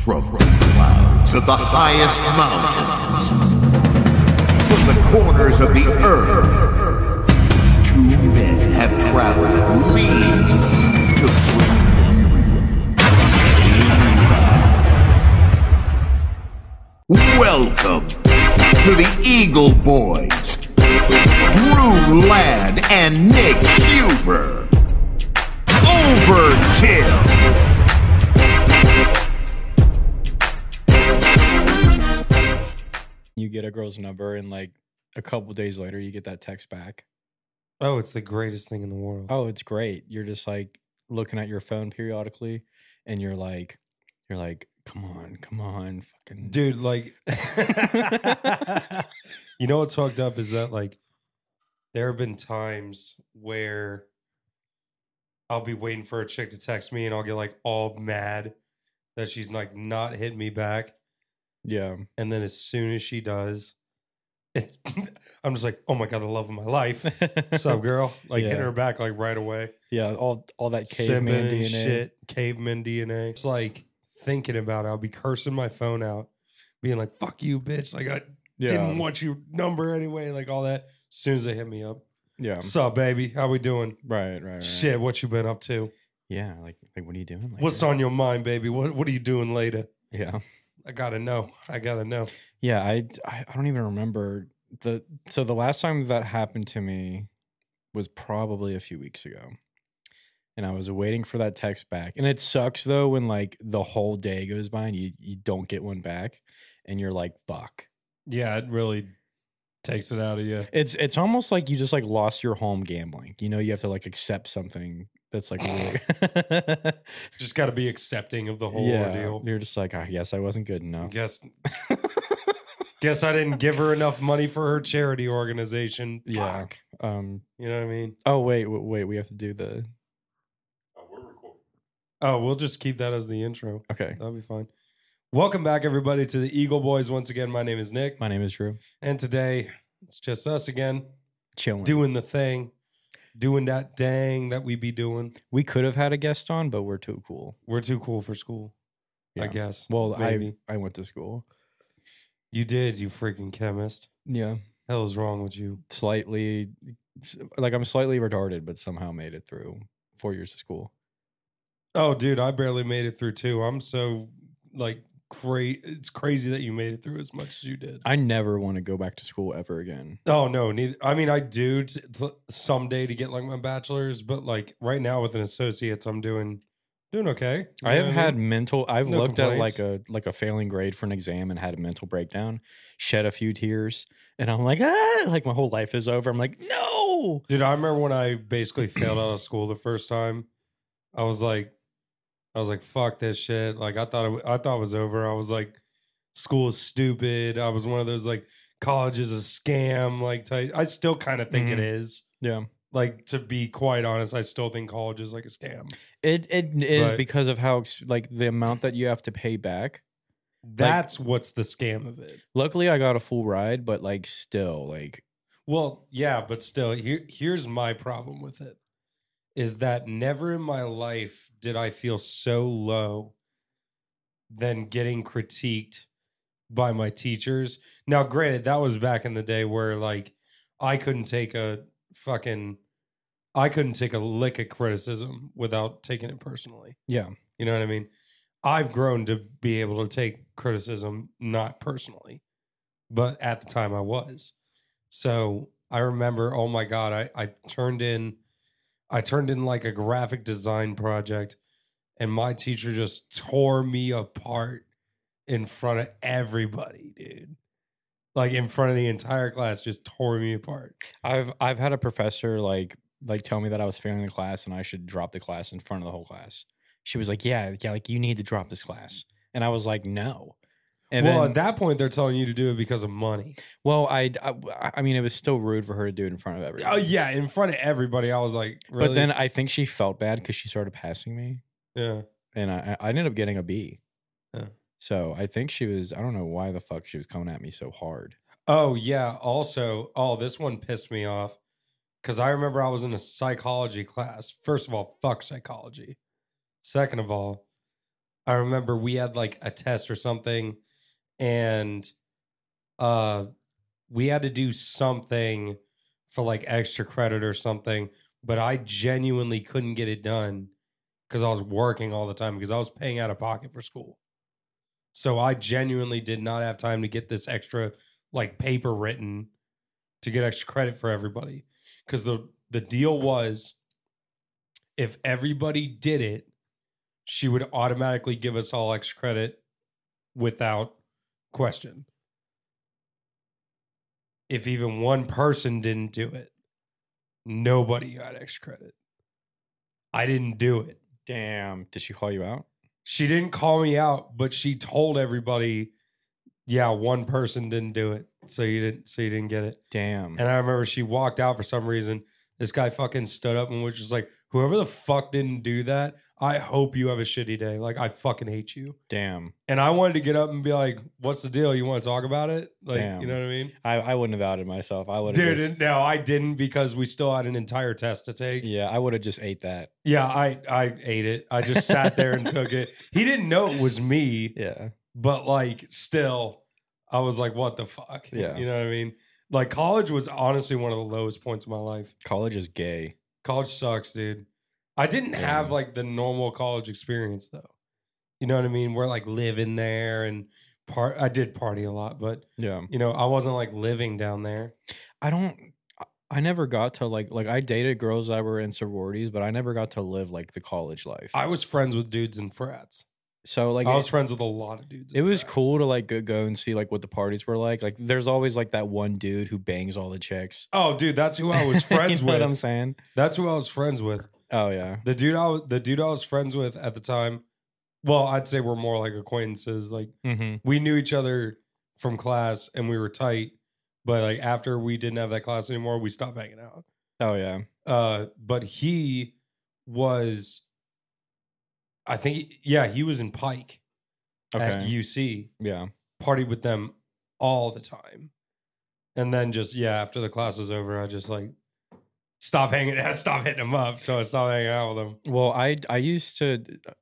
From the clouds of the highest mountains, from the corners of the earth, two men have traveled leagues to bring you. Welcome to the Eagle Boys, Drew Ladd and Nick Huber. Overkill. You get a girl's number and like a couple days later you get that text back. Oh, it's the greatest thing in the world. Oh, it's great. You're just like looking at your phone periodically and you're like, come on, fucking Dude, like you know what's fucked up is that like there have been times where I'll be waiting for a chick to text me and I'll get like all mad that she's like not hitting me back. Yeah. And then as soon as she does, I'm just like, oh my God, the love of my life. What's up, girl? Like hitting her back like right away. Yeah, all that caveman Simming DNA. shit, caveman DNA. It's like thinking about it, I'll be cursing my phone out, being like, fuck you, bitch. Like I didn't want your number anyway, like all that. As soon as they hit me up. Yeah. What's up, baby? How we doing? Right. Shit, what you been up to? Yeah, like what are you doing later? What's on your mind, baby? What are you doing later? Yeah. I gotta know. Yeah, I don't even remember the last time that happened to me was probably a few weeks ago. And I was waiting for that text back. And it sucks though when like the whole day goes by and you don't get one back and you're like, fuck. Yeah, it really takes it out of you. It's almost like you just like lost your home gambling. You know, you have to like accept something that's like weird. Just got to be accepting of the whole ordeal. You're just like, I guess I wasn't good enough. Guess I didn't give her enough money for her charity organization. Yeah. Fuck. You know what I mean? Oh wait, we have to do the. Oh, we're recording. Oh, we'll just keep that as the intro. Okay, that'll be fine. Welcome back, everybody, to the Eagle Boys. Once again, my name is Nick. My name is Drew. And today, it's just us again. Chilling. Doing the thing. Doing that dang that we be doing. We could have had a guest on, but we're too cool. We're too cool for school, yeah. I guess. Well, maybe. I went to school. You did, you freaking chemist. Yeah. Hell is wrong with you? Slightly, like I'm slightly retarded, but somehow made it through 4 years of school. Oh, dude, I barely made it through too. I'm so like great. It's crazy that you made it through as much as you did. I never want to go back to school ever again. Oh no, neither. I mean, I do someday to get like my bachelor's, but like right now with an associate's, I'm doing okay. I have had mental. I've No looked complaints. at like a failing grade for an exam and had a mental breakdown, shed a few tears, and I'm like, like my whole life is over. I'm like, no, dude. I remember when I basically failed out of school the first time. I was like, fuck this shit. Like I thought it was over. I was like, school is stupid. I was one of those like college is a scam like type. I still kind of think it is. Yeah. Like, to be quite honest, I still think college is like a scam. It is because of how like the amount that you have to pay back. That's like, what's the scam of it. Luckily, I got a full ride, but like still, like, well, yeah, but still, here's my problem with it: is that never in my life did I feel so low than getting critiqued by my teachers. Now, granted, that was back in the day where like I couldn't take a lick of criticism without taking it personally. Yeah. You know what I mean? I've grown to be able to take criticism not personally, but at the time I was. So I remember, oh my God, I turned in like a graphic design project and my teacher just tore me apart in front of everybody, dude. Like in front of the entire class, just tore me apart. I've had a professor like tell me that I was failing the class and I should drop the class in front of the whole class. She was like, yeah, like you need to drop this class. And I was like, no. And well, then, at that point, they're telling you to do it because of money. Well, I mean, it was still rude for her to do it in front of everybody. Oh, yeah, in front of everybody. I was like, really? But then I think she felt bad because she started passing me. Yeah. And I ended up getting a B. Yeah. So I think she was, I don't know why the fuck she was coming at me so hard. Oh, yeah. Also, this one pissed me off because I remember I was in a psychology class. First of all, fuck psychology. Second of all, I remember we had like a test or something, and we had to do something for like extra credit or something, but I genuinely couldn't get it done because I was working all the time because I was paying out of pocket for school. So I genuinely did not have time to get this extra like paper written to get extra credit for everybody. Because the deal was if everybody did it, she would automatically give us all extra credit without question. If even one person didn't do it, nobody got extra credit. I didn't do it. Damn. Did she call you out? She didn't call me out, but she told everybody, yeah, one person didn't do it. So you didn't get it. Damn. And I remember she walked out for some reason. This guy fucking stood up and was just like, whoever the fuck didn't do that, I hope you have a shitty day. Like, I fucking hate you. Damn. And I wanted to get up and be like, what's the deal? You want to talk about it? Like, Damn. you know what I mean? I wouldn't have outed myself. I would have. Dude, no, I didn't because we still had an entire test to take. Yeah, I would have just ate that. Yeah, I ate it. I just sat there and took it. He didn't know it was me, Yeah. but like still, I was like, what the fuck? Yeah. You know what I mean? Like college was honestly one of the lowest points of my life. College is gay. College sucks, dude. I didn't have like the normal college experience though. You know what I mean? We're like living there and I did party a lot, but Yeah. you know, I wasn't like living down there. I never got to like I dated girls that were in sororities, but I never got to live like the college life. I was friends with dudes in frats. So like I was friends with a lot of dudes. it in was frats. cool to like go and see like what the parties were like. Like there's always like that one dude who bangs all the chicks. Oh, dude, that's who I was friends You know with. what I'm saying? That's who I was friends with. Oh yeah. The dude I was friends with at the time. Well, I'd say we're more like acquaintances. Like Mm-hmm. we knew each other from class and we were tight. But like after we didn't have that class anymore, we stopped hanging out. Oh yeah. But he was, I think, yeah, he was in Pike at Okay. UC. Yeah. Partied with them all the time. And then just, yeah, after the class was over, I just like stopped hitting them up. So I stopped hanging out with them. Well, I used to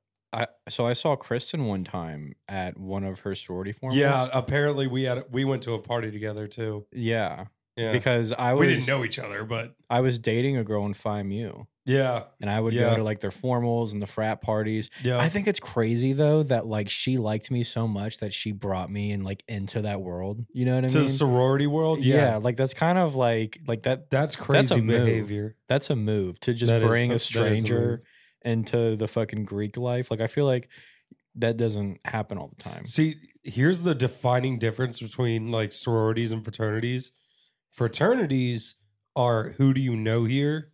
I saw Kristen one time at one of her sorority formals. Yeah, apparently we went to a party together too. Yeah. Yeah. Because We didn't know each other, but I was dating a girl in FIMU. yeah. And I would Yeah. go to like their formals and the frat parties. Yeah. I think it's crazy though that like she liked me so much that she brought me and like into that world. You know what I To mean? the sorority world? yeah. Yeah. like that's kind of like that. That's crazy move. behavior. That's a move to just That is bring that a is a stranger move. into the fucking Greek life. Like I feel like that doesn't happen all the time. See, here's the defining difference between like sororities and fraternities. Fraternities are who do you know here?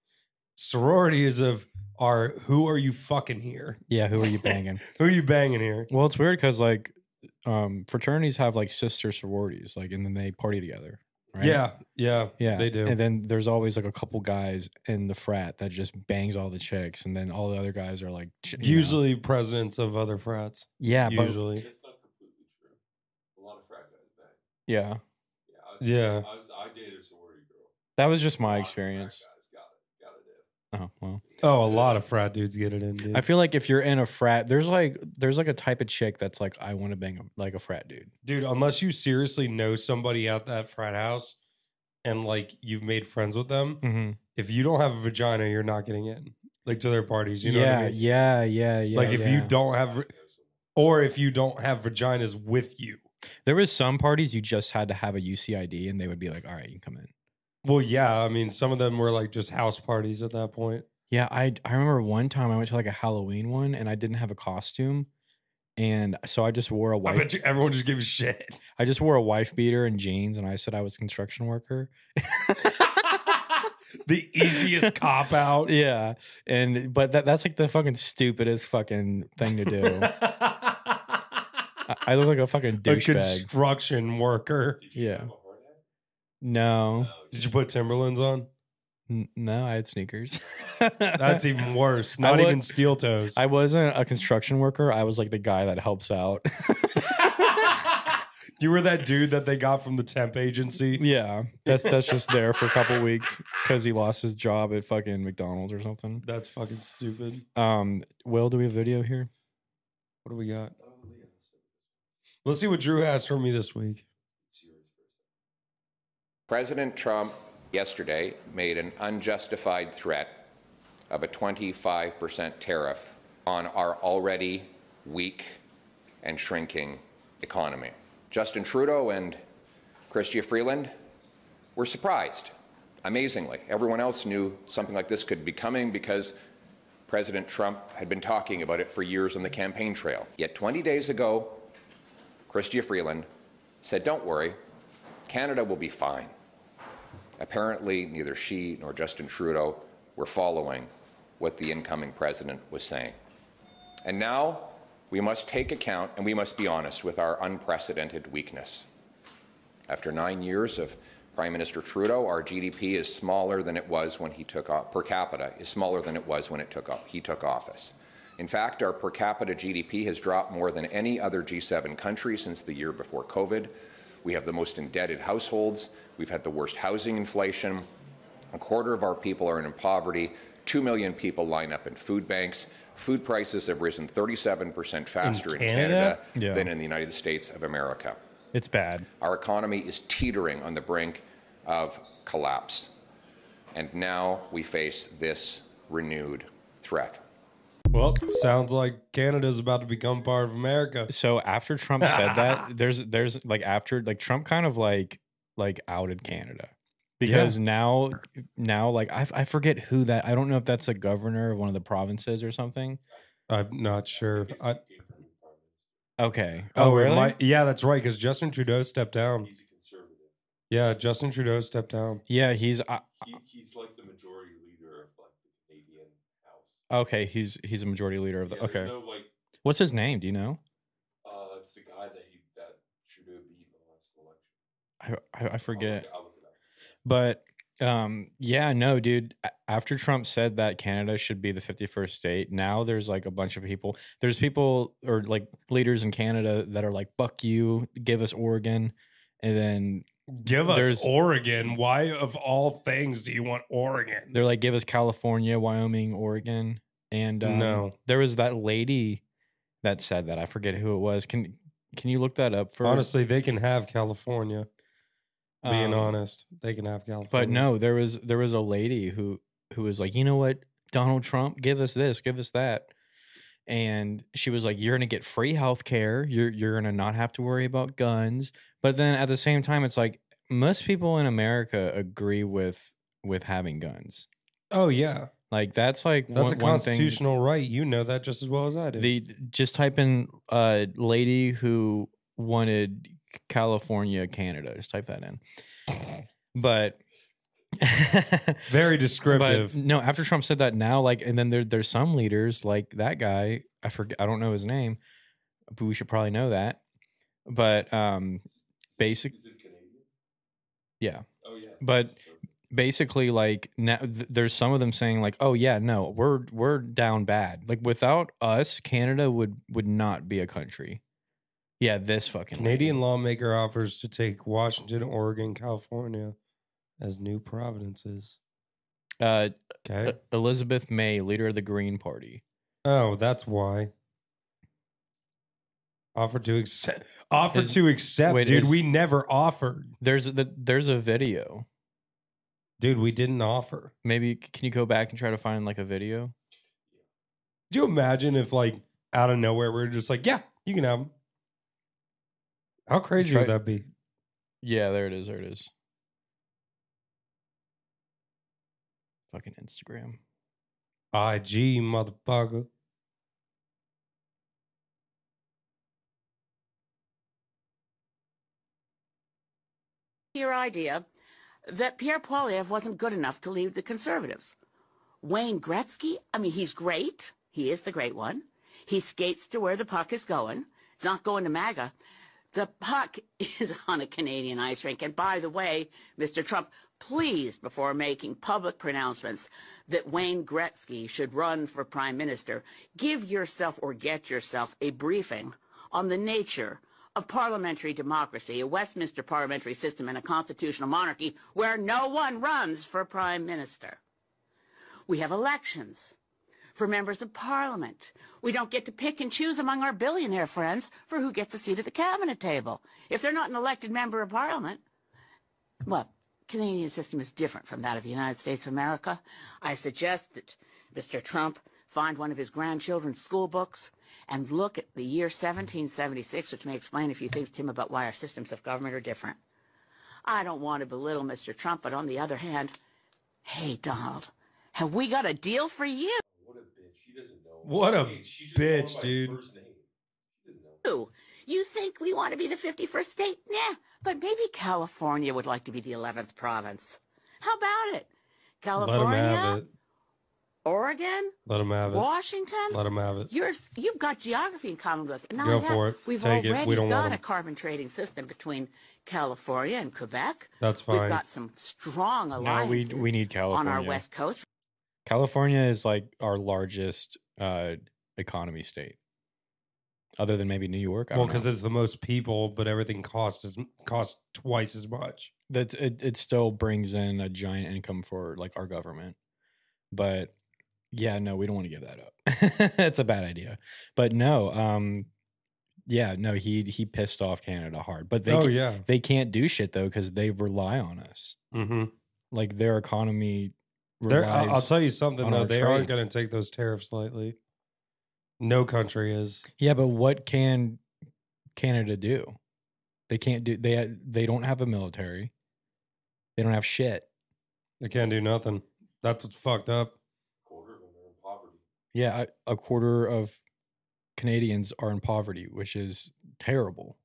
Sororities are who are you fucking here? Yeah, who are you banging? Who are you banging here? Well, it's weird because like fraternities have like sister sororities, like, and then they party together. Right? Yeah, Yeah, they do. And then there's always like a couple guys in the frat that just bangs all the chicks, and then all the other guys are like you know. Usually presidents of other frats. Yeah, but Usually. It's not completely true. A lot of frat guys bang. yeah, Yeah. I dated a sorority girl. that was just A my lot of frat experience. guys got it. Oh well, Oh, a lot of frat dudes get it in, dude. I feel like if you're in a frat, there's like a type of chick that's like I want to bang like a frat dude. Dude, unless you seriously know somebody at that frat house and like you've made friends with them, Mm-hmm. if you don't have a vagina, you're not getting in like to their parties. You know yeah, what I mean? yeah. Like if you yeah. don't have, or if you don't have vaginas with you. There was some parties you just had to have a UCID, and they would be like, "All right, you can come in." Well, yeah, I mean, some of them were like just house parties at that point. Yeah, I remember one time I went to like a Halloween one, and I didn't have a costume, and so I just wore a I wife. bet you everyone just gives a shit. I just wore a wife beater and jeans, and I said I was a construction worker. The easiest cop out. Yeah, but that's like the fucking stupidest fucking thing to do. I look like a fucking A douchebag. construction worker. Did you Yeah. have a hard hat? No, Did you put Timberlands on? no, I had sneakers. That's even worse. Not would- even steel toes. I wasn't a construction worker. I was like the guy that helps out. You were that dude that they got from the temp agency. Yeah, that's just there for a couple weeks because he lost his job at fucking McDonald's or something. That's fucking stupid. Will, do we have video here? What do we got? Let's see what Drew has for me this week. President Trump yesterday made an unjustified threat of a 25% tariff on our already weak and shrinking economy. Justin Trudeau and Chrystia Freeland were surprised, amazingly. Everyone else knew something like this could be coming because President Trump had been talking about it for years on the campaign trail. Yet 20 days ago, Chrystia Freeland said, "Don't worry, Canada will be fine." Apparently, neither she nor Justin Trudeau were following what the incoming president was saying. And now we must take account and we must be honest with our unprecedented weakness. After 9 years of Prime Minister Trudeau, our GDP is smaller than it was when he took off, per capita is smaller than it was when he took office. In fact, our per capita GDP has dropped more than any other G7 country since the year before COVID. We have the most indebted households. We've had the worst housing inflation. A quarter of our people are in poverty. 2 million people line up in food banks. Food prices have risen 37% faster in Canada than in the United States of America. It's bad. Our economy is teetering on the brink of collapse. And now we face this renewed threat. Well, sounds like Canada's about to become part of America. So after Trump said that, there's like after like Trump kind of like outed Canada because now like I forget who that, I don't know if that's a governor of one of the provinces or something. I'm not sure. Okay. Oh, really? Yeah, that's right. Because Justin Trudeau stepped down. He's a conservative. Yeah, Justin Trudeau stepped down. Yeah, he's He's like the majority leader of like the Canadian House. okay. He's a majority leader of the. Yeah, Okay. no, like, What's his name? Do you know? it's the guy that Trudeau beat in the last election. I forget. I'll look it up. But yeah, no, dude. After Trump said that Canada should be the 51st state, now there's like a bunch of people. There's people or like leaders in Canada that are like, "Fuck you, give us Oregon," and then Give us Oregon. Why, of all things, do you want Oregon? they're like, "Give us California, Wyoming, Oregon." And No. there was that lady that said that. I forget who it was. Can you look that up for? Honestly, they can have California. Being Um, honest, they can have California. But no, there was a lady who was like, you know what, Donald Trump, give us this, give us that, and she was like, you're gonna get free health care, you're gonna not have to worry about guns. But then at the same time, it's like most people in America agree with having guns. Oh yeah, Like that's like that's a one constitutional right. You know that just as well as I do. Just type in lady who wanted California, Canada. Just type that in. But very descriptive. But no, after Trump said that, now like, and then there's some leaders like that guy. I forget. I don't know his name, but we should probably know that. But basic. Is it Canadian? Yeah. Oh yeah. But basically, like now, there's some of them saying like, "Oh yeah, no, we're down bad. Like without us, Canada would not be a country." Yeah, this fucking Canadian lawmaker offers to take Washington, Oregon, California as new provinces. Okay. Elizabeth May, leader of the Green Party. Oh, that's why. Offer to accept. Dude, we never offered. There's a video. Dude, we didn't offer. Maybe can you go back and try to find like a video? Could you imagine if like out of nowhere we were just like, yeah, you can have them. How crazy would that be? Yeah, there it is. There it is. Fucking Instagram. IG, motherfucker. Your idea that Pierre Poilievre wasn't good enough to lead the Conservatives. Wayne Gretzky, I mean, he's great. He is the great one. He skates to where the puck is going. It's not going to MAGA. The puck is on a Canadian ice rink. And by the way, Mr. Trump, please, before making public pronouncements that Wayne Gretzky should run for prime minister, give yourself or get yourself a briefing on the nature of parliamentary democracy, a Westminster parliamentary system, and a constitutional monarchy where no one runs for prime minister. We have elections. for members of parliament. We don't get to pick and choose among our billionaire friends for who gets a seat at the cabinet table. If they're not an elected member of parliament, well, Canadian system is different from that of the United States of America. I suggest that Mr. Trump find one of his grandchildren's school books and look at the year 1776, which may explain a few things to him about why our systems of government are different. I don't want to belittle Mr. Trump, but on the other hand, hey, Donald, have we got a deal for you? What a bitch. She doesn't know. What a She just called him bitch, by his dude. first name. She doesn't know. You think we want to be the 51st state? Nah, but maybe California would like to be the 11th province. How about it? Let him California, have it. Oregon, Let him have it. Washington. Let him have it. You've got geography in common with us. And not Go only that, for it. We've Take it. already We don't want got a 'em. carbon trading system between California and Quebec. That's fine. We've got some strong No, alliances we need on California. our west coast. California is like our largest economy state, other than maybe New York. I Well, don't know. because it's the most people, but everything costs twice as much. that it still brings in a giant income for like our government. But yeah, no, we don't want to give that up. It's a bad idea. But no, yeah, no, he pissed off Canada hard. But yeah. they can't do shit though because they rely on us. Mm-hmm. Like their economy I'll relies. tell you something on though. our They aren't trade. going to take those tariffs lightly. No country is. Yeah, but what can Canada do? They can't do. They don't have a military. They don't have shit. They can't do nothing. That's what's fucked up. Quarter of them are in poverty. Yeah, a quarter of Canadians are in poverty, which is terrible.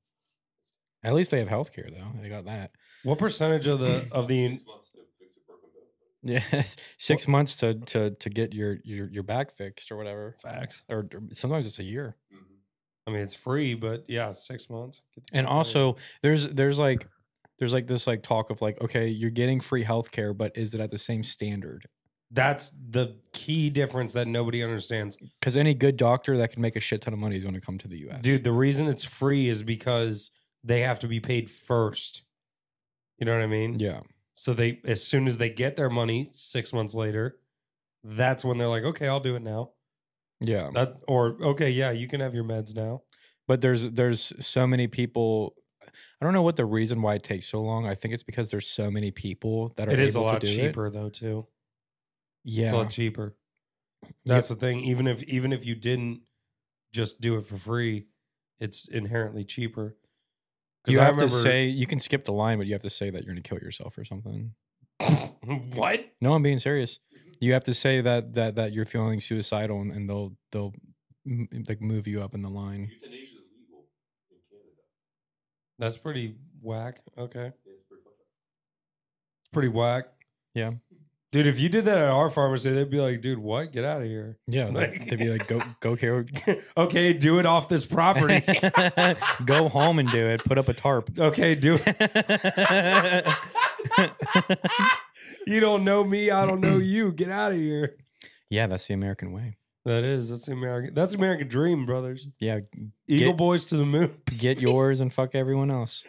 At least they have health care, though. They got that. What percentage of the 6 months to fix a broken bill. Yeah, 6 months to get your back fixed or whatever. facts? Or sometimes it's a year. Mm-hmm. I mean, it's free, but yeah, 6 months. Get the And fuck out of also, there's like this like talk of like, okay, you're getting free health care, but is it at the same standard? That's the key difference that nobody understands. Because any good doctor that can make a shit ton of money is going to come to the U.S. Dude, the reason it's free is because they have to be paid first. You know what I mean? Yeah. So they, as soon as they get their money 6 months later, that's when they're like, okay, I'll do it now. Yeah. Okay, yeah, you can have your meds now. But there's so many people. I don't know what the reason why it takes so long. I think it's because there's so many people that are It is a able lot to do cheaper though, too. It. It's Yeah. a lot cheaper. That's the thing. Even if you didn't just do it for free, it's inherently cheaper. You have to say you can skip the line, but you have to say that you're going to kill yourself or something. What? No, I'm being serious. You have to say that you're feeling suicidal, and they'll like move you up in the line. Euthanasia is legal in Canada. That's pretty whack. Okay. Yeah, it's pretty fucked up. It's pretty whack. Yeah. Dude, if you did that at our pharmacy, they'd be like, dude, what? Get out of here. Yeah, Like- they'd be like, go care, Okay, do it off this property. go home and do it. Put up a tarp. Okay, do it. You don't know me, I don't know you. Get out of here. Yeah, that's the American way. That's the American dream, brothers. Yeah, Eagle Get- Boys to the moon. get yours and fuck everyone else.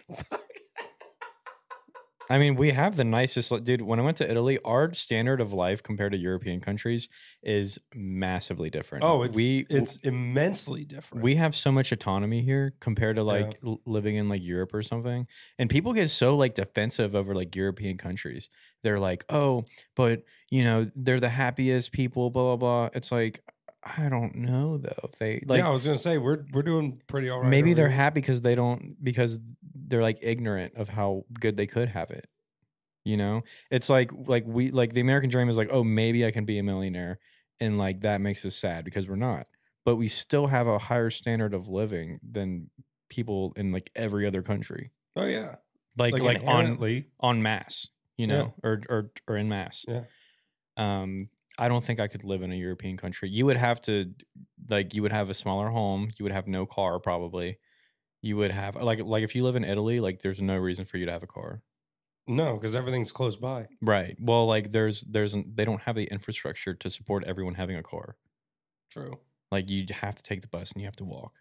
I mean, we have the nicest, dude. When I went to Italy, our standard of life compared to European countries is massively different. Oh, it's immensely different. we have so much autonomy here compared to like living in like Europe or something. And people get so like defensive over like European countries. They're like, oh, but you know, they're the happiest people, blah, blah, blah. It's like, I don't know though. If they like, yeah, I was gonna say we're doing pretty all right. maybe over they're here. happy because they're like ignorant of how good they could have it. You know, it's like the American dream is like, oh, maybe I can be a millionaire, and like that makes us sad because we're not. But we still have a higher standard of living than people in like every other country, Oh yeah, like inherently. on mass, you know, or en masse. Yeah. I don't think I could live in a European country. You would have to, like, you would have a smaller home. You would have no car, probably. You would have like if you live in Italy, like there's no reason for you to have a car. No, because everything's close by. Right. Well, like they don't have the infrastructure to support everyone having a car. True. Like you have to take the bus and you have to walk,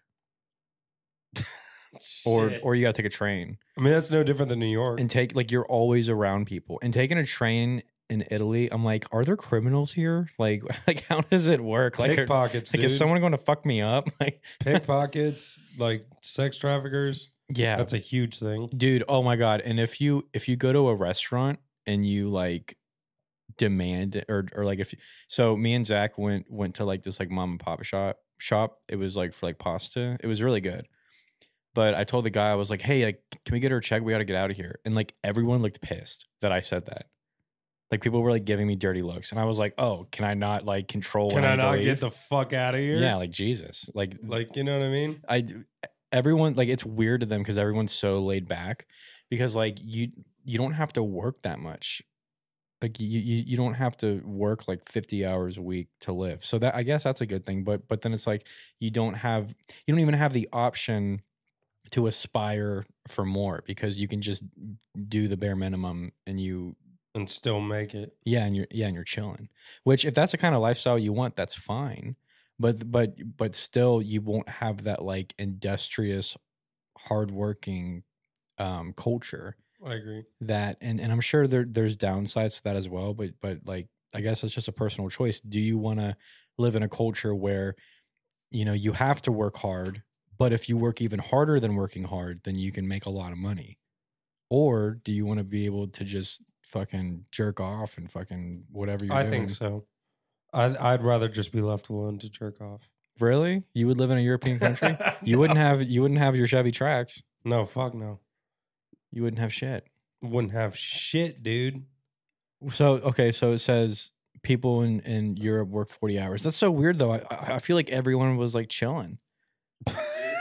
Shit. or you got to take a train I mean, that's no different than New York. and take like you're always around people. And taking a train in Italy, I'm like, are there criminals here? Like how does it work? Like, Pickpockets, like is dude. someone going to fuck me up? Like, Pickpockets, like sex traffickers. yeah, That's a huge thing. dude. Oh my god. And if you go to a restaurant and you like demand or like if so me and Zach went to like this like mom and pop shop. It was like for like pasta. It was really good. But I told the guy, I was like, hey, like, can we get her check? We got to get out of here. And like everyone looked pissed that I said that. Like people were like giving me dirty looks. And I was like, oh, can I not like control Can when I to not leave? get the fuck out of here? Yeah, like Jesus. Like you know what I mean? everyone, like it's weird to them because everyone's so laid back because like you don't have to work that much. Like you don't have to work like 50 hours a week to live. So that I guess that's a good thing. But then it's like you don't even have the option to aspire for more because you can just do the bare minimum And still make it. and you're chilling. Which if that's the kind of lifestyle you want, that's fine. But still you won't have that like industrious, hardworking culture. I agree. That and I'm sure there's downsides to that as well. But like I guess it's just a personal choice. Do you want to live in a culture where you have to work hard, but if you work even harder than working hard, then you can make a lot of money? Or do you want to be able to just fucking jerk off and fucking whatever you're doing? I think so. I'd rather just be left alone to jerk off. Really? You would live in a European country? You wouldn't have your Chevy Trax. No, fuck no. You wouldn't have shit. Wouldn't have shit, dude. So it says people in Europe work 40 hours. That's so weird though. I feel like everyone was like chilling. Yeah,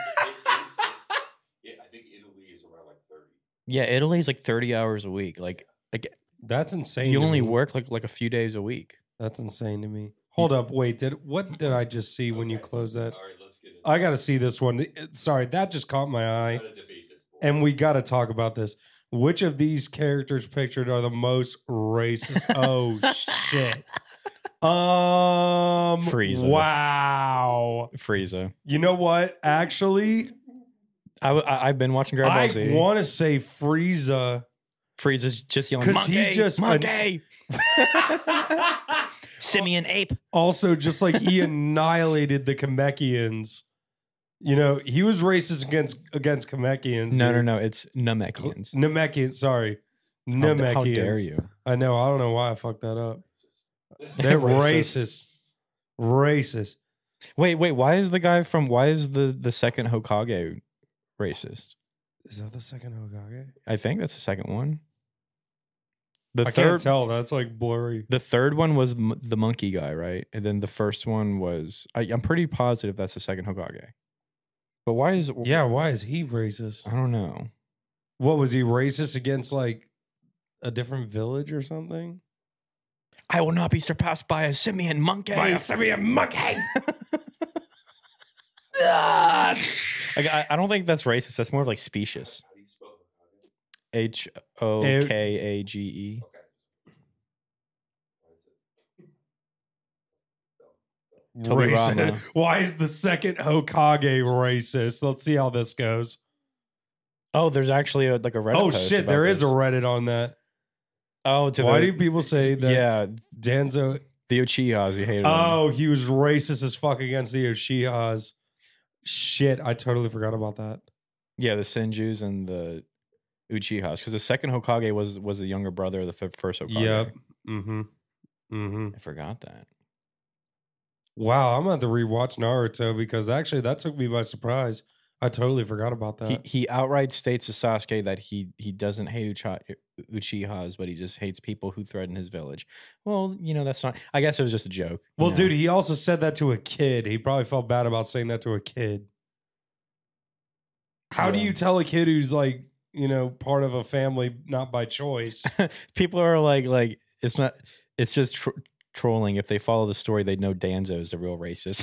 I think Italy is around like 30. Yeah, Italy's like 30 hours a week. Like That's insane. you to only me. work like a few days a week. That's insane to me. Hold up, wait. What did I just see when you Okay, closed that? All right, let's get into I got to see this one. Sorry, that just caught my eye. Try to debate this. And we got to talk about this. Which of these characters pictured are the most racist? Oh shit. Frieza. Wow. Frieza. You know what? Actually, I've been watching Dragon Ball I Z. want to say Frieza. Frieza's just yelling, 'Cause he monkey, just- monkey. Simian ape. Also, just like he annihilated the Kamekians. He was racist against Kamekians. No. It's Namekians. Namekians, sorry. How Namekians. dare you? I know. I don't know why I fucked that up. They're racist. Racist. Wait. Why is the second Hokage racist? Is that the second Hokage? I think that's the second one. I can't tell. That's like blurry. The third one was the monkey guy, right? And then the first one was I'm pretty positive that's the second Hokage. But why is Why is he racist? I don't know. What was he racist against? Like a different village or something? I will not be surpassed by a simian monkey. simian monkey. I don't think that's racist. That's more of like specious. How do you spell Hokage? Hokage. Okay. Tobirama. Racist. Why is the second Hokage racist? Let's see how this goes. Oh, there's actually a Reddit. Oh post shit, about there is a this. Reddit on that. Oh, Why do people say that? Yeah, Danzo. the Uchihas. You hated them. Oh, he was racist as fuck against the Uchihas. Shit, I totally forgot about that. Yeah, the Senjus and the Uchihas. Because the second Hokage was the younger brother of the first Hokage. Yep. Mm-hmm. Mm-hmm. I forgot that. Wow, I'm gonna have to rewatch Naruto because actually that took me by surprise. I totally forgot about that. He outright states to Sasuke that he doesn't hate Uchihas, but he just hates people who threaten his village. Well, that's not. I guess it was just a joke. Well, dude, he also said that to a kid. He probably felt bad about saying that to a kid. How do Yeah. you tell a kid who's like, part of a family not by choice? people are like it's not. It's just trolling. If they follow the story, they know Danzo is the real racist.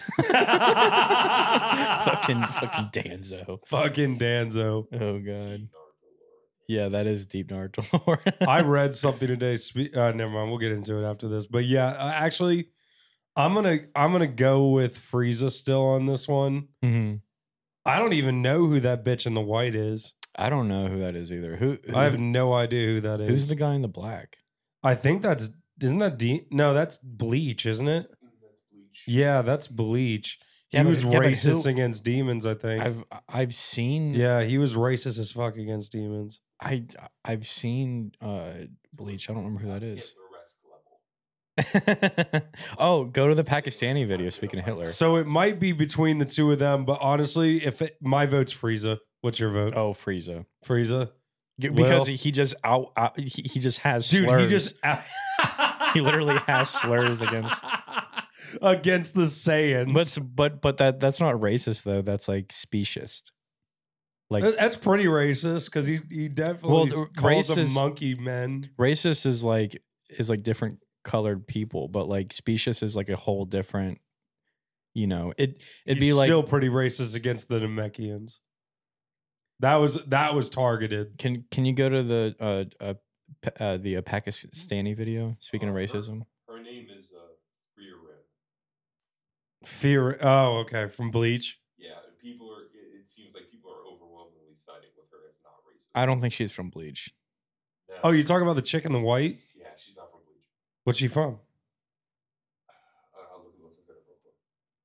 fucking Danzo. Fucking Danzo. Oh god. Yeah, that is deep Naruto lore. I read something today. Never mind. We'll get into it after this. But yeah, actually, I'm gonna go with Frieza still on this one. Mhm. I don't even know who that bitch in the white is. I don't know who that is either. Who I have no idea who that is. Who's the guy in the black? I think that's isn't that no, that's Bleach, isn't it? That's Bleach. Yeah, that's Bleach. He Yeah, but- was yeah, but racist who- against demons, I think. I've seen Yeah, he was racist as fuck against demons. I've seen Bleach. I don't remember who that is. Hitler-esque level. Oh, go to the Pakistani video. Speaking of Hitler. So it might be between the two of them, but honestly, my vote's Frieza. What's your vote? Oh, Frieza. Frieza? Because Will? he just he just has Dude, slurs. he just He literally has slurs against the Saiyans. but that's not racist though. That's like speciest. Like That's pretty racist because he definitely Well, calls them racist- monkey men. racist is like different colored people, but like specious is like a whole different. It'd He's be like still pretty racist against the Namekians. That was targeted. Can you go to the Pakistani video? Speaking of racism, Her name is Rhea Rim. Fear. Oh, okay. From Bleach. Yeah, and people are. It seems like people are overwhelmingly siding with her as not racist. I don't think she's from Bleach. No, Oh, you talking about the chick in the white? Yeah, she's not from Bleach. What's she from? I'll look at it real quick.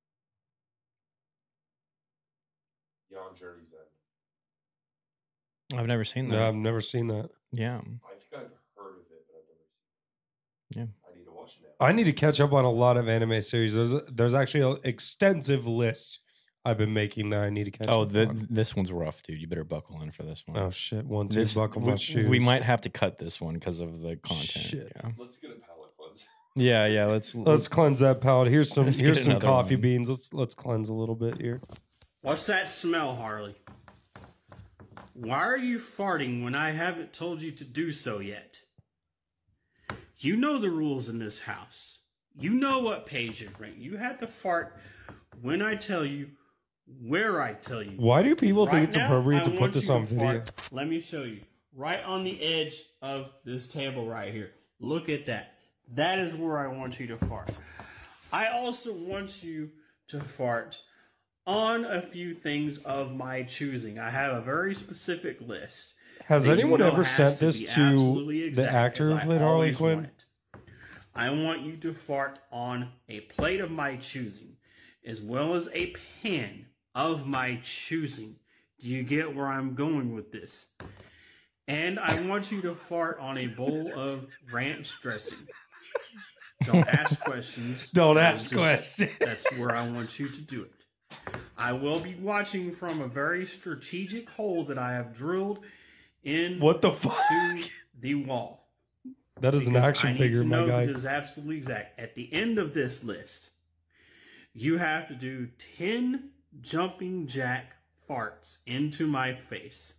Yeah, on Journey's End. I've never seen that. No, I've never seen that. Yeah, I think I've heard of it, but I've never seen it. Yeah. I need to watch it now. I need to catch up on a lot of anime series. There's actually an extensive list I've been making that I need to catch Oh, up on. this one's rough, dude. You better buckle in for this one. Oh shit! 1, 2, This- buckle my we, shoes. we might have to cut this one because of the content. Shit. Yeah, Let's get a palate cleanse. yeah. Let's cleanse that palate. Here's some Let's get another coffee one. beans. Let's cleanse a little bit here. What's that smell, Harley? Why are you farting when I haven't told you to do so yet? You know the rules in this house. You know what page you're in. You have to fart when I tell you, where I tell you. Why do people think Right it's now, appropriate I to put want this you on to video? fart. Let me show you. Right on the edge of this table right here. Look at that. That is where I want you to fart. I also want you to fart on a few things of my choosing. I have a very specific list. Has that you anyone know ever has sent to this be to absolutely the exact, actor as who I played Harley always Quinn? want it. I want you to fart on a plate of my choosing, as well as a pan of my choosing. Do you get where I'm going with this? And I want you to fart on a bowl of ranch dressing. Don't ask questions. Don't That's ask questions. That's where I want you to do it. I will be watching from a very strategic hole that I have drilled in What the fuck? to the wall. That is an Because I action need figure, to my know guy. That is absolutely exact. At the end of this list, you have to do 10 jumping jack farts into my face.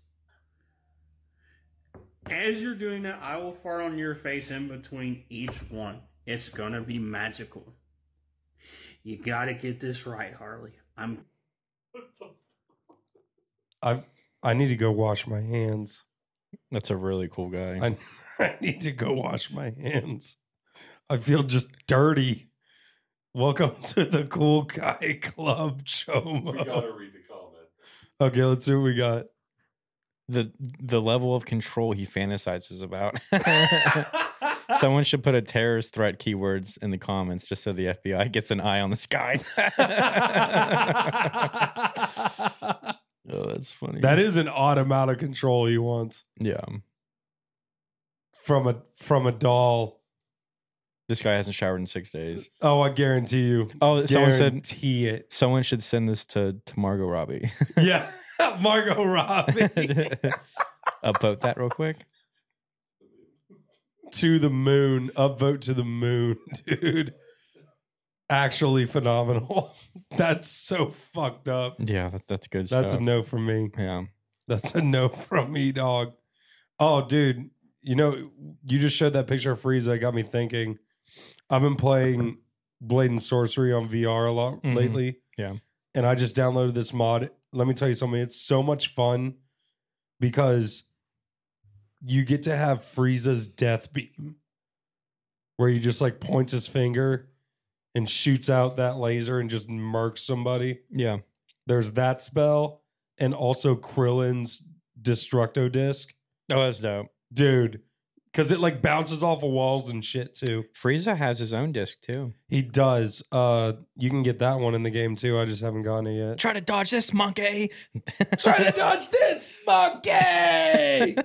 As you're doing that, I will fart on your face in between each one. It's gonna be magical. You gotta get this right, Harley. I need to go wash my hands. That's a really cool guy. I need to go wash my hands. I feel just dirty. Welcome to the Cool Guy Club, We Choma. gotta read the comments. Okay, let's see what we got. The level of control he fantasizes about. Someone should put a terrorist threat keywords in the comments just so the FBI gets an eye on this guy. Oh, that's funny. That is an odd amount of control he wants Yeah. from a doll. This guy hasn't showered in 6 daes. Oh, I guarantee you. Oh, someone said Guarantee it. someone should send this to Margot Robbie. Yeah, Margot Robbie Upvote that real quick. to the moon. Upvote to the moon, dude. Actually phenomenal. That's so fucked up. Yeah, that's good That's stuff. a no from me. Yeah. That's a no from me, dog. Oh, dude. You know, you just showed that picture of Frieza. It got me thinking. I've been playing Blade and Sorcery on VR a lot Mhm. lately. Yeah. And I just downloaded this mod. Let me tell you something. It's so much fun because you get to have Frieza's death beam where he just like points his finger and shoots out that laser and just murks somebody. Yeah. There's that spell and also Krillin's Destructo Disc. Oh, that's dope. Dude, because it like bounces off of walls and shit too. Frieza has his own disc too. He does. You can get that one in the game too. I just haven't gotten it yet. Try to dodge this monkey. Try to dodge this monkey.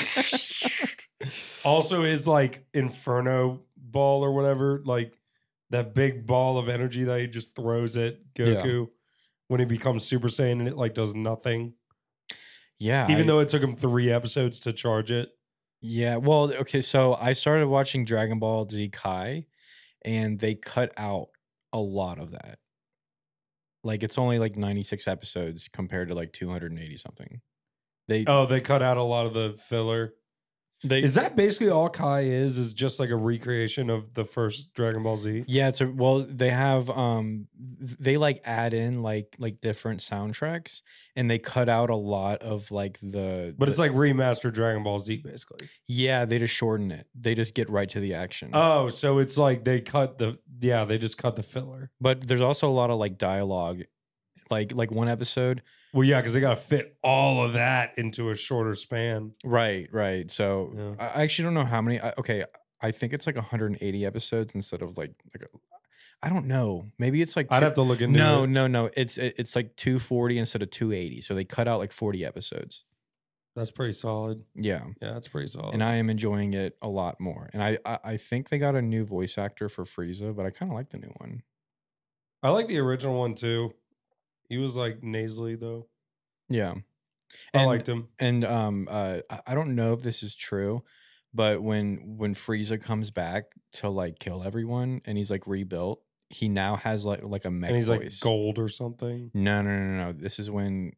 Also, his like Inferno ball or whatever, like that big ball of energy that he just throws at Goku when he becomes Super Saiyan, and it like does nothing. Yeah. Even though it took him 3 episodes to charge it. Yeah. Well, okay. So I started watching Dragon Ball Z Kai, and they cut out a lot of that. Like it's only like 96 episodes compared to like 280 something. They cut out a lot of the filler. Is that basically all Kai is just like a recreation of the first Dragon Ball Z? Yeah, well, they have they like add in like different soundtracks, and they cut out a lot of like But it's like remastered Dragon Ball Z basically. Yeah, they just shorten it. They just get right to the action. Oh, so it's like they just cut the filler. But there's also a lot of like dialogue. Like one episode. Well, yeah, because they got to fit all of that into a shorter span. Right. So Yeah. I actually don't know how many. Okay, I think it's like 180 episodes instead of like I don't know. Maybe it's like I'd have to look into No. it. It's like 240 instead of 280. So they cut out like 40 episodes. That's pretty solid. Yeah. Yeah, that's pretty solid. And I am enjoying it a lot more. And I think they got a new voice actor for Frieza, but I kind of like the new one. I like the original one too. He was like nasally though. Yeah. I liked him. And I don't know if this is true, but when Frieza comes back to like kill everyone and he's like rebuilt, he now has like a mech And he's voice. like gold or something. No. This is when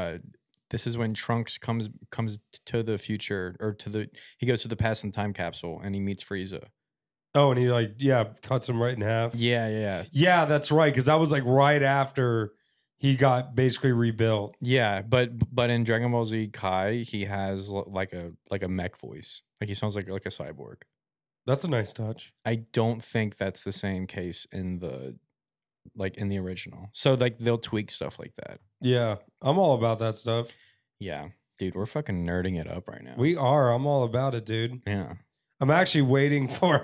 Trunks comes to the future, or he goes to the past in the time capsule and he meets Frieza. Oh, and he like cuts him right in half. Yeah. Yeah, that's right. Because that was like right after he got basically rebuilt. Yeah, but in Dragon Ball Z Kai, he has like a mech voice. Like he sounds like a cyborg. That's a nice touch. I don't think that's the same case in the original. So like they'll tweak stuff like that. Yeah, I'm all about that stuff. Yeah, dude, we're fucking nerding it up right now. We are. I'm all about it, dude. Yeah. I'm actually waiting for.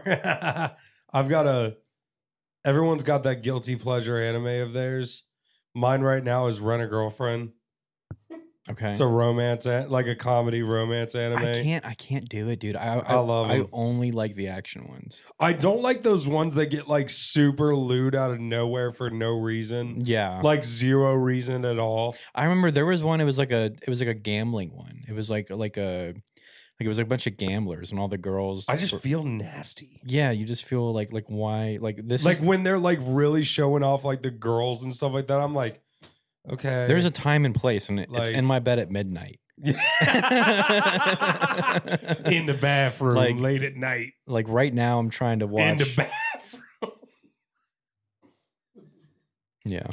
Everyone's got that guilty pleasure anime of theirs. Mine right now is Rent a Girlfriend. Okay. It's a romance, like a comedy romance anime. I can't do it, dude. I love I them. only like the action ones. I don't like those ones that get like super lewd out of nowhere for no reason. Yeah. Like zero reason at all. I remember there was one. It was like a gambling one. It was like it was like a bunch of gamblers and all the girls. I just feel nasty. Yeah, you just feel like why this Like is, when they're like really showing off like the girls and stuff like that. I'm like, okay. there's a time and place, and it's Like- in my bed at midnight. in the bathroom Like- late at night. Like right now, I'm trying to watch. In the bathroom. Yeah.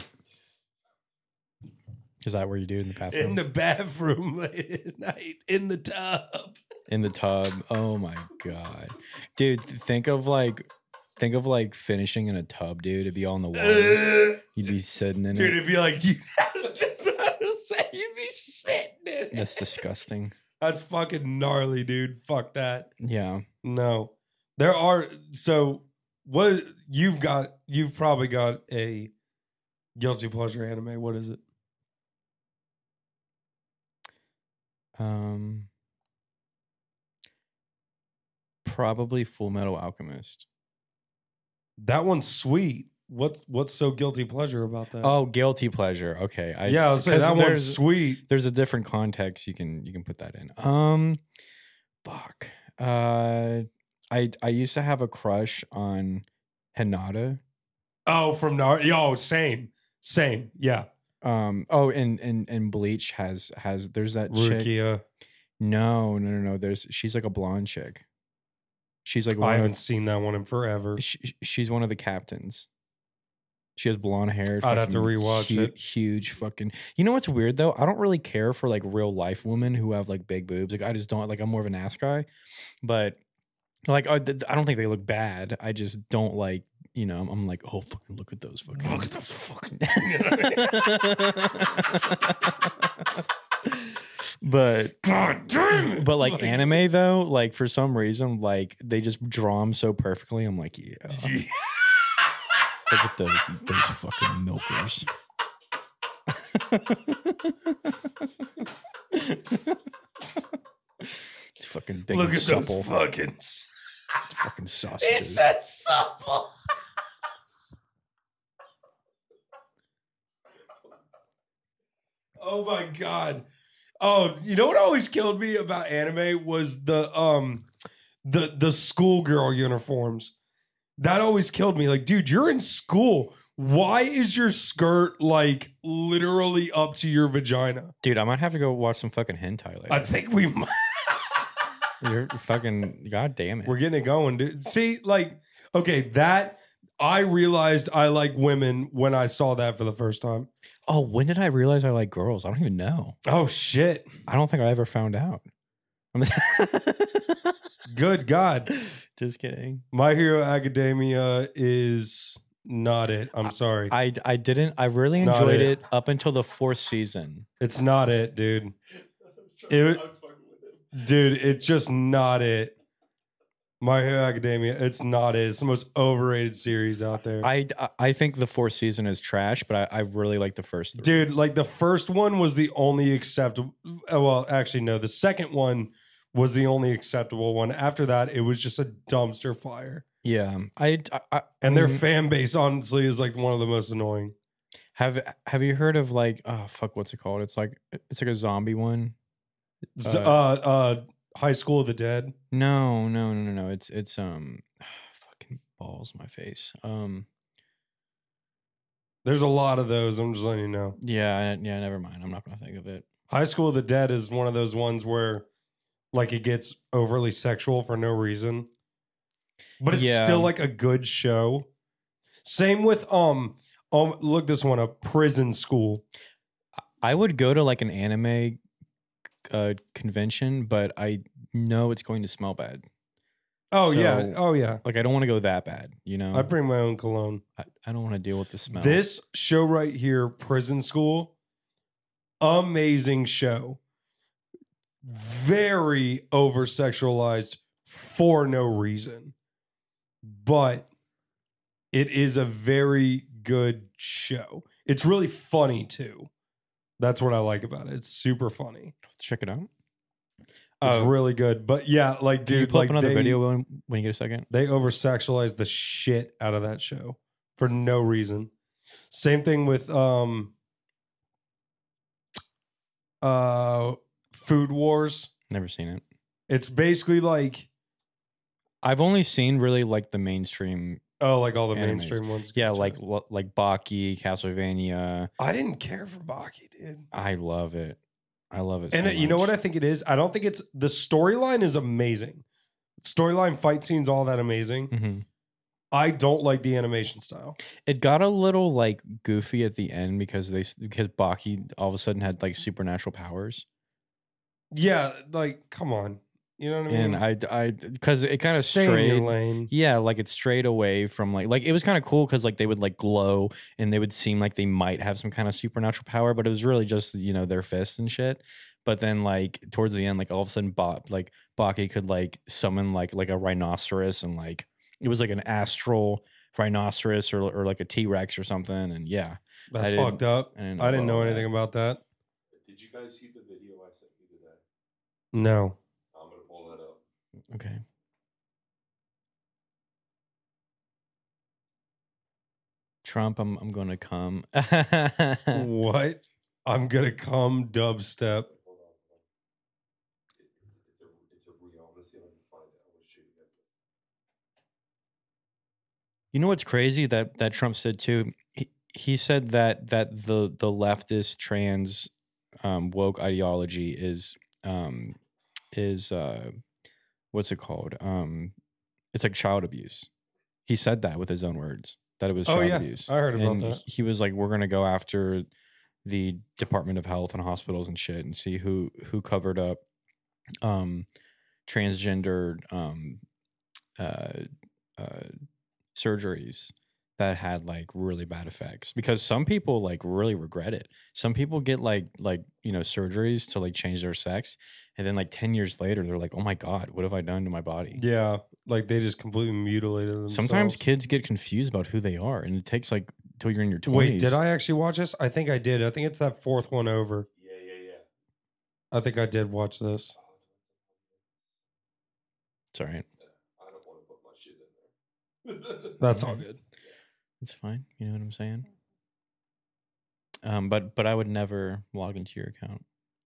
Is that where you do it in the bathroom? In the bathroom late at night. In the tub. In the tub. Oh my god, dude! Think of like finishing in a tub, dude. It'd be all in the water. You'd be sitting in Dude, it. it'd be like, you just want to say you'd be sitting in it. That's disgusting. That's fucking gnarly, dude. Fuck that. Yeah. No. There are, so what you've probably got a guilty pleasure anime. What is it? Probably Full Metal Alchemist. That one's sweet. What's so guilty pleasure about that? Oh, guilty pleasure. Okay. I'll say because that one's sweet. There's a different context you can put that in. Fuck. I used to have a crush on Hinata. Oh, from Naruto. Yo, same. Yeah. And Bleach has there's that chick. Rukia. No. She's like a blonde chick. She's like I haven't seen that one in forever. She's one of the captains. She has blonde hair. I'd have to rewatch it. Huge fucking. You know what's weird though? I don't really care for like real life women who have like big boobs. Like I just don't like. I'm more of an ass guy, but like I don't think they look bad. I just don't like. You know, I'm like, oh fucking look at those fucking. Look at those fucking. But God damn it. but like anime though, like for some reason, like they just draw them so perfectly. I'm like, yeah. Look at those fucking milkers. It's fucking big Look and at supple. those fucking. Fucking sausages. It said supple. Oh my god. Oh, you know what always killed me about anime was the schoolgirl uniforms. That always killed me. Like, dude, you're in school. Why is your skirt like literally up to your vagina? Dude, I might have to go watch some fucking hentai later. I think we might. You're fucking god damn it. We're getting it going, dude. See, like, okay, that I realized I like women when I saw that for the first time. Oh, when did I realize I like girls? I don't even know. Oh shit. I don't think I ever found out. Good God. Just kidding. My Hero Academia is not it. I'm sorry. I didn't. I really It's not enjoyed it. it up until the 4th season. It's not it, dude. Dude, it's just not it. My Hero Academia, it's not it. It's the most overrated series out there. I think the 4th season is trash, but I really like the first 3. Dude, like the first one was the only acceptable. Well, actually, no. The second one was the only acceptable one. After that, it was just a dumpster fire. Yeah, And their fan base, honestly, is like one of the most annoying. have you heard of like what's it called? It's like a zombie one. High School of the Dead. No. It's fucking balls my face. There's a lot of those. I'm just letting you know. Yeah. Never mind. I'm not gonna think of it. High School of the Dead is one of those ones where, like, it gets overly sexual for no reason, but it's Yeah. still like a good show. Same with look this one up. Prison School. I would go to like an anime convention, but I know it's going to smell bad. Oh So- yeah. Oh yeah. Like I don't want to go that bad, you know. I bring my own cologne. I don't want to deal with the smell. This show right here, Prison School, amazing show. Very over sexualized for no reason. But it is a very good show. It's really funny too. That's what I like about it. It's super funny. Check it out. It's really good. But yeah, like, Can you dude, pull like up another they, video when you get a second? they over sexualize the shit out of that show for no reason. Same thing with Food Wars. Never seen it. It's basically like, I've only seen really like the mainstream. like all the Animes. mainstream ones. Yeah, Gotcha. like Baki, Castlevania. I didn't care for Baki, dude. I love it. I love it. And so you know much. what I think it is? I don't think it's the storyline is amazing. Storyline, fight scenes, all that amazing. Mhm. I don't like the animation style. It got a little like goofy at the end because Baki all of a sudden had like supernatural powers, Yeah, like come on, you know what I mean? and I because it kind of Stay in your strayed. lane. Yeah, like it strayed away from like it was kind of cool because like they would like glow and they would seem like they might have some kind of supernatural power, but it was really just their fists and shit. But then like towards the end, like all of a sudden, Baki could like summon like a rhinoceros, and like it was like an astral rhinoceros or like a T-Rex or something. And yeah, That's I didn't- fucked up. I didn't I didn't about know all anything about that. Did you guys see the video I sent you today? No. I'm gonna pull that up. Okay. Trump, I'm going to come. What? I'm gonna come dubstep. Hold on. It's a reel. I'm gonna see if I can find it. I'm gonna shoot it. You know what's crazy that Trump said too? He said that the leftist trans woke ideology is what's it called? It's like child abuse. He said that with his own words, that it was Oh, child yeah. abuse. I heard about And that. He was like, we're gonna go after the Department of Health and hospitals and shit and see who covered up transgendered surgeries that had like really bad effects, because some people like really regret it. Some people get like surgeries to like change their sex, and then like 10 years later they're like, oh my God, what have I done to my body? Yeah, like they just completely mutilated themselves. Sometimes kids get confused about who they are, and it takes like till you're in your 20s. Wait, did I actually watch this? I think I did. I think it's that fourth one over. Yeah. I think I did watch this. It's all right. I don't want to put my shit in there. That's all good. It's fine. You know what I'm saying? But I would never log into your account.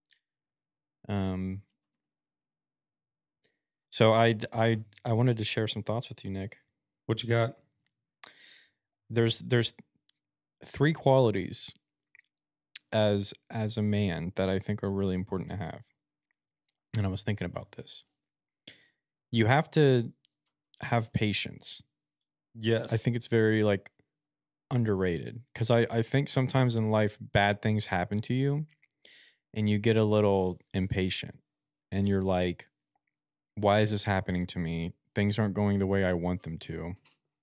So I wanted to share some thoughts with you, Nick. What you got? There's 3 qualities as a man that I think are really important to have. And I was thinking about this. You have to have patience. Yes. I think it's very like underrated, because I think sometimes in life bad things happen to you and you get a little impatient and you're like, why is this happening to me? Things aren't going the way I want them to.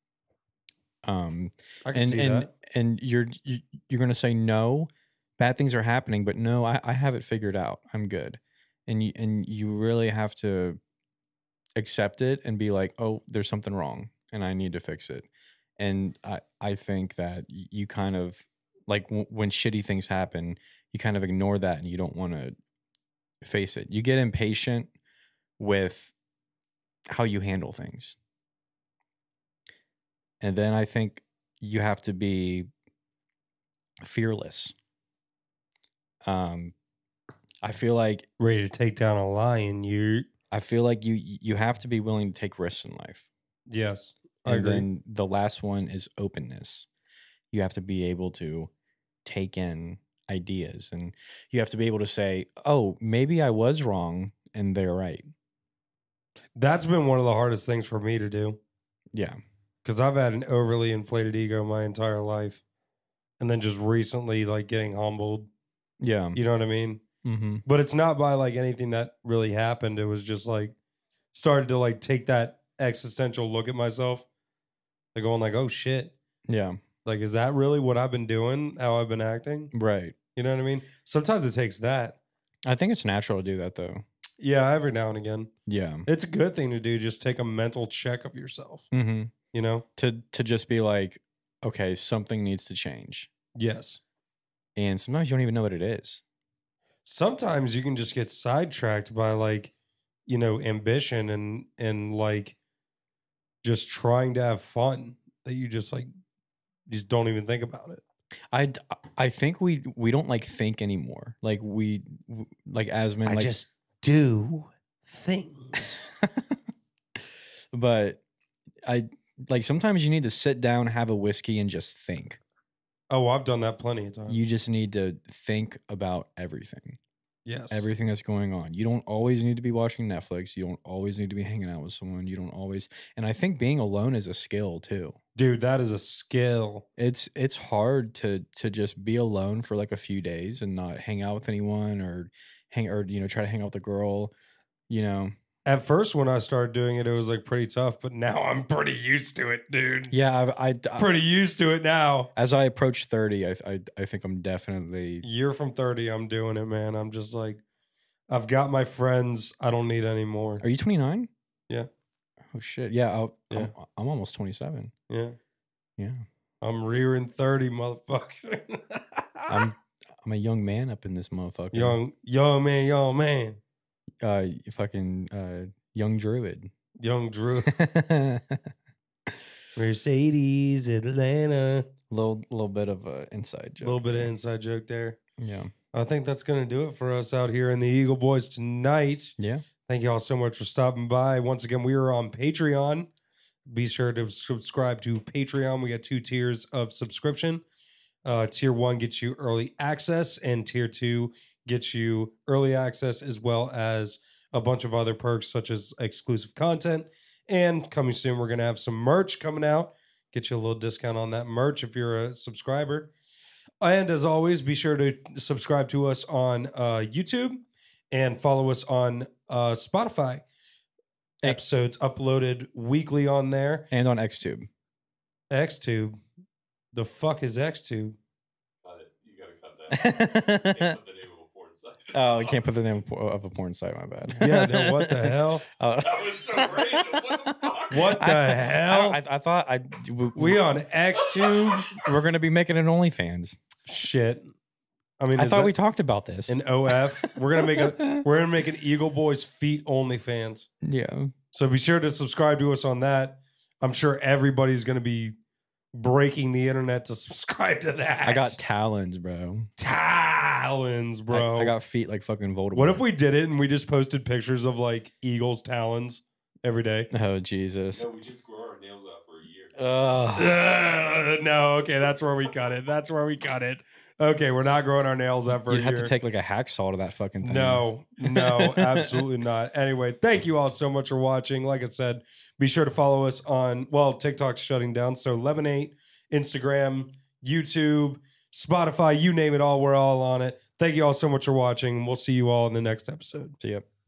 I can see that. And you're going to say, no, bad things are happening, but no, I have it figured out. I'm good. And you really have to accept it and be like, oh, there's something wrong and I need to fix it. And I think that you kind of like when shitty things happen, you kind of ignore that and you don't want to face it. You get impatient with how you handle things. And then I think you have to be fearless. I feel like Ready to take down a lion. I feel like you have to be willing to take risks in life. Yes, I And agree. then the last one is openness. You have to be able to take in ideas, and you have to be able to say, oh, maybe I was wrong and they're right. That's been one of the hardest things for me to do, Yeah. because I've had an overly inflated ego my entire life, and then just recently like getting humbled. Yeah. You know what I mean? Mm-hmm. But it's not by like anything that really happened. It was just like started to like take that existential look at myself, like going like, oh shit, Yeah. like is that really what I've been doing? How I've been acting? Right. You know what I mean? Sometimes it takes that. I think it's natural to do that though. Yeah, every now and again. Yeah. It's a good thing to do. Just take a mental check of yourself. Mm-hmm. You know? To just be like, okay, something needs to change. Yes. And sometimes you don't even know what it is. Sometimes you can just get sidetracked by like, you know, ambition and like just trying to have fun that you just like just don't even think about it. I think we don't like think anymore. Like like as men, like just do things. but I like sometimes you need to sit down, have a whiskey, and just think. Oh, I've done that plenty of times. You just need to think about everything. Yes. Everything that's going on. You don't always need to be watching Netflix. You don't always need to be hanging out with someone. You don't always. And I think being alone is a skill too. Dude, that is a skill. It's hard to just be alone for like a few days and not hang out with anyone or try to hang out with a girl, you know. At first, when I started doing it, it was like pretty tough, but now I'm pretty used to it, dude. Yeah, I Pretty used to it now. as I approach 30, I think I'm definitely. Year from 30, I'm doing it, man. I'm just like, I've got my friends. I don't need any more. Are you 29? Yeah. Oh shit. Yeah, Yeah. I'm almost 27. Yeah. Yeah. I'm rearing 30, motherfucker. I'm a young man up in this motherfucker. young man. Fucking young druid. Young Drew. Mercedes, Atlanta. little bit of a inside A joke. little bit of inside joke there. Yeah. I think that's going to do it for us out here in the Eagle Boys tonight. Yeah. Thank you all so much for stopping by. Once again, we are on Patreon. Be sure to subscribe to Patreon. We got 2 tiers of subscription. Tier 1 gets you early access, and Tier 2 gets you early access as well as a bunch of other perks such as exclusive content. And coming soon, we're going to have some merch coming out. Get you a little discount on that merch if you're a subscriber. And as always, be sure to subscribe to us on YouTube and follow us on Spotify. Episodes uploaded weekly on there. And on XTube. XTube. The fuck is XTube? You gotta cut that. Can't put the name of a porn site. Oh, I can't put the name of a porn site. My bad. Yeah, no, what the hell? That was so random. What the fuck? What the hell? I thought We on XTube? we're gonna be making an OnlyFans. Shit. I mean, I is thought that we talked about this. an OF? We're gonna make an Eagle Boys Feet OnlyFans. Yeah. So be sure to subscribe to us on that. I'm sure everybody's gonna be breaking the internet to subscribe to that. I got talons, bro. talons, bro. I got feet like fucking Voldemort. What if we did it and we just posted pictures of like Eagles talons every day? Oh Jesus. No, we just grow our nails out for a year. Ugh. No, okay, that's where we cut it. That's where we cut it. Okay, we're not growing our nails out for You'd a have year. to take like a hacksaw to that fucking thing. No, absolutely not. Anyway, thank you all so much for watching. Like I said, be sure to follow us on, well, TikTok's shutting down. So 11/8, Instagram, YouTube, Spotify, you name it all. We're all on it. Thank you all so much for watching. We'll see you all in the next episode. See ya.